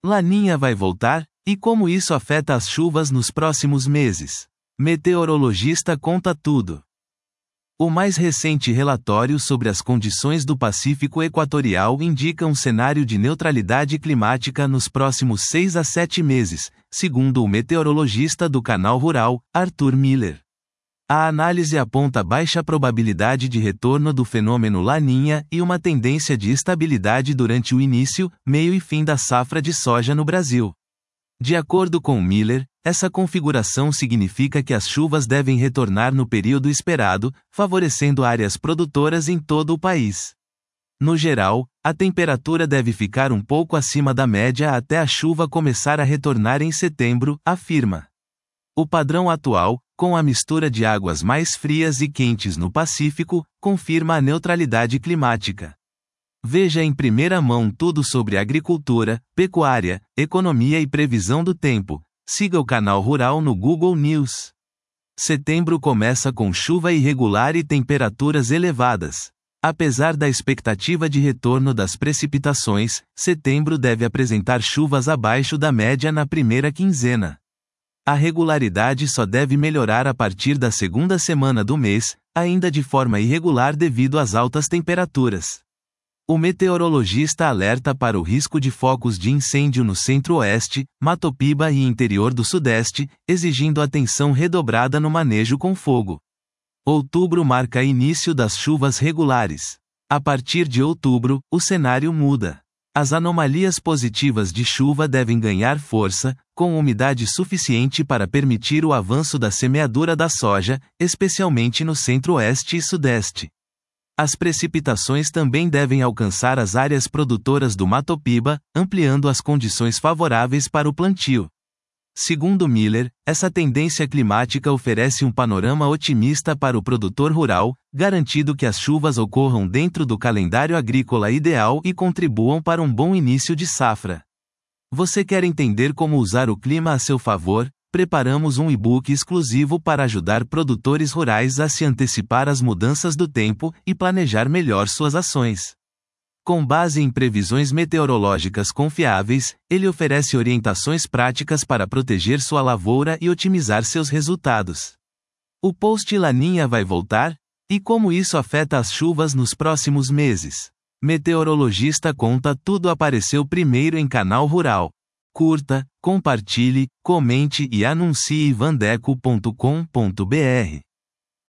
Laninha vai voltar? E como isso afeta as chuvas nos próximos meses? Meteorologista conta tudo. O mais recente relatório sobre as condições do Pacífico Equatorial indica um cenário de neutralidade climática nos próximos 6 a 7 meses, segundo o meteorologista do Canal Rural, Arthur Miller. A análise aponta baixa probabilidade de retorno do fenômeno Laninha e uma tendência de estabilidade durante o início, meio e fim da safra de soja no Brasil. De acordo com Miller, essa configuração significa que as chuvas devem retornar no período esperado, favorecendo áreas produtoras em todo o país. No geral, a temperatura deve ficar um pouco acima da média até a chuva começar a retornar em setembro, afirma. O padrão atual, com a mistura de águas mais frias e quentes no Pacífico, confirma a neutralidade climática. Veja em primeira mão tudo sobre agricultura, pecuária, economia e previsão do tempo. Siga o Canal Rural no Google News. Setembro começa com chuva irregular e temperaturas elevadas. Apesar da expectativa de retorno das precipitações, setembro deve apresentar chuvas abaixo da média na primeira quinzena. A regularidade só deve melhorar a partir da segunda semana do mês, ainda de forma irregular devido às altas temperaturas. O meteorologista alerta para o risco de focos de incêndio no centro-oeste, Mato Piba e interior do sudeste, exigindo atenção redobrada no manejo com fogo. Outubro marca início das chuvas regulares. A partir de outubro, o cenário muda. As anomalias positivas de chuva devem ganhar força, com umidade suficiente para permitir o avanço da semeadura da soja, especialmente no centro-oeste e sudeste. As precipitações também devem alcançar as áreas produtoras do Mato Piba, ampliando as condições favoráveis para o plantio. Segundo Miller, essa tendência climática oferece um panorama otimista para o produtor rural, garantindo que as chuvas ocorram dentro do calendário agrícola ideal e contribuam para um bom início de safra. Você quer entender como usar o clima a seu favor? Preparamos um e-book exclusivo para ajudar produtores rurais a se antecipar às mudanças do tempo e planejar melhor suas ações. Com base em previsões meteorológicas confiáveis, ele oferece orientações práticas para proteger sua lavoura e otimizar seus resultados. O post Laninha vai voltar? E como isso afeta as chuvas nos próximos meses? Meteorologista conta tudo apareceu primeiro em Canal Rural. Curta, compartilhe, comente e anuncie vandeco.com.br.